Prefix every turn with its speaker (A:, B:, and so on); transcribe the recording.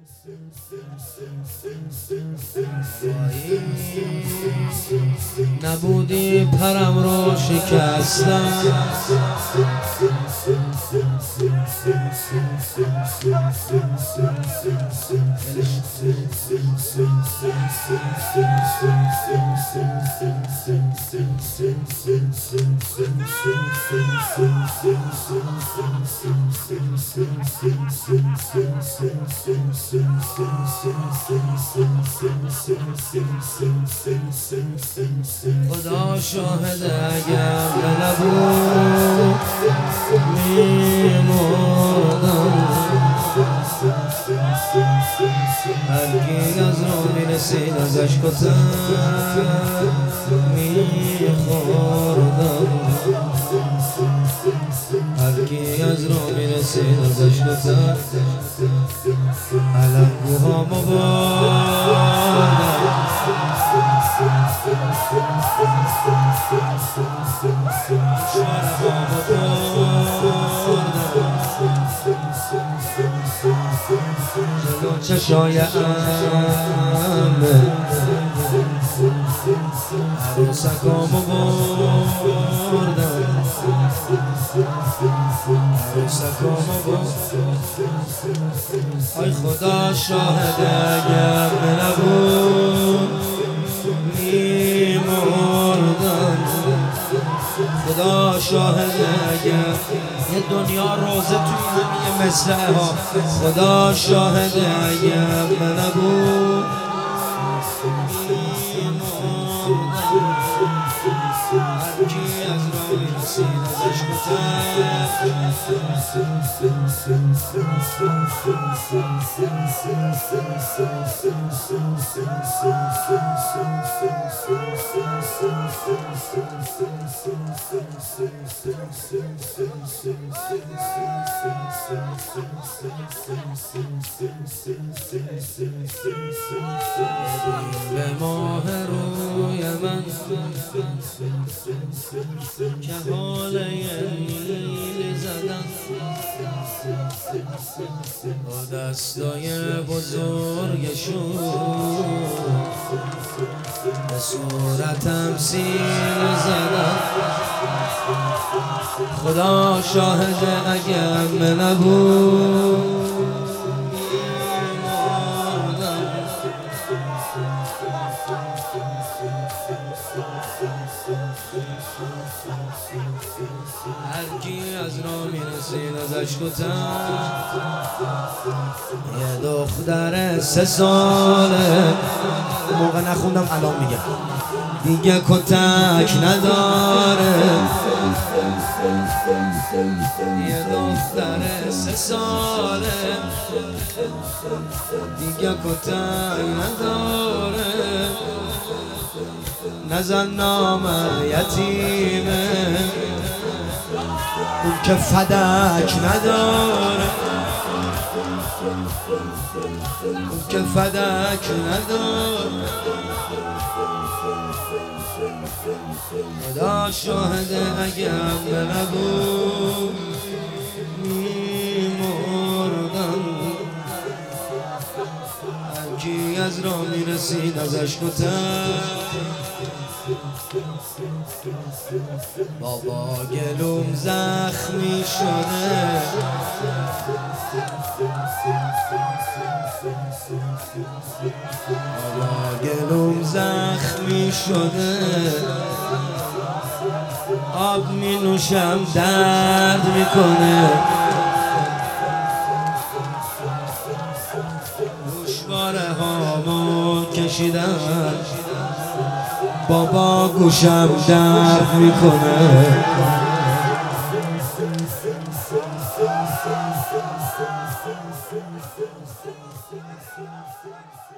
A: نبودی پرم رو شکستم، خدا شاهد اگر نبود میمردم، هرکی از رو میرسید ازش کتک میخوردم، هرکی از رو میرسید ازش کتک علنگوهامو بردم، شرمامو بردم، جلو چشای عمه عروسکامو بردم، عروسکامو بردم. آی خدا شاهد اگر نبود میمردم، خدا شاهد اگر یه دنیا روزه توی همین مصرعه ها، خدا شاهد اگر نبود هرکی از را میرسید ازش به ماه روی من که حاله نیلی زدن، با دستای بزرگشون به صورتم سیل زدن، خدا شاهد اگر نبود هرکی از را میرسید ازش کتک، یه دختر 3 ساله موقع نخوندم الان میگم دیگه کتک نداره، یه دختر 3 ساله دیگه کتک نداره، نزن نام یتیمه اون که فدک نداره، اون که فدک نداره، خدا شاهده اگر نبود میمردم، هرکی از را میرسید ازش کتک، بابا گلوم زخمی شده، بابا گلوم زخمی شده، آب می نوشم درد میکنه، گوشواره هامو کشیدم، بابا گوشم درد میکنه.